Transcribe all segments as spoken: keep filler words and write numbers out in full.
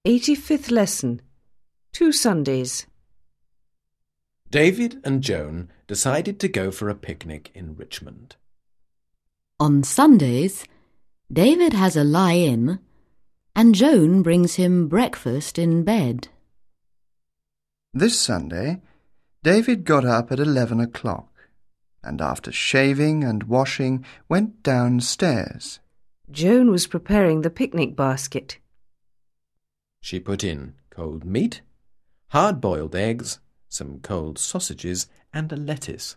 eighty-fifth lesson. Two Sundays. David and Joan decided to go for a picnic in Richmond. On Sundays, David has a lie-in and Joan brings him breakfast in bed. This Sunday, David got up at eleven o'clock and after shaving and washing went downstairs. Joan was preparing the picnic basket. She put in cold meat, hard-boiled eggs, some cold sausages and a lettuce.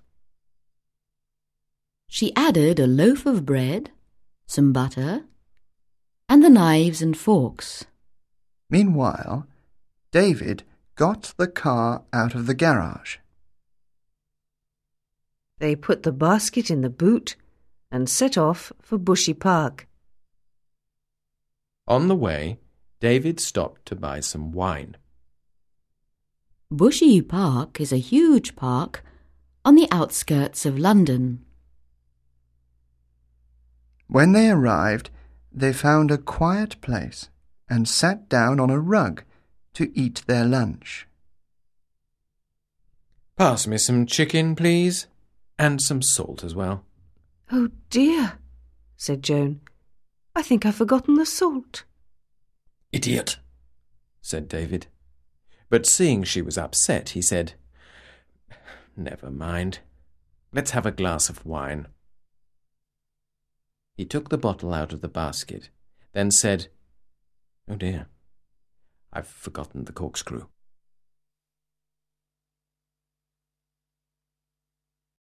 She added a loaf of bread, some butter, and the knives and forks. Meanwhile, David got the car out of the garage. They put the basket in the boot and set off for Bushy Park. On the way, David stopped to buy some wine. Bushy Park is a huge park on the outskirts of London. When they arrived, they found a quiet place and sat down on a rug to eat their lunch. Pass me some chicken, please, and some salt as well. Oh dear, said Joan. I think I've forgotten the salt. Idiot, said David. But seeing she was upset, he said, Never mind. Let's have a glass of wine. He took the bottle out of the basket, then said, Oh dear, I've forgotten the corkscrew.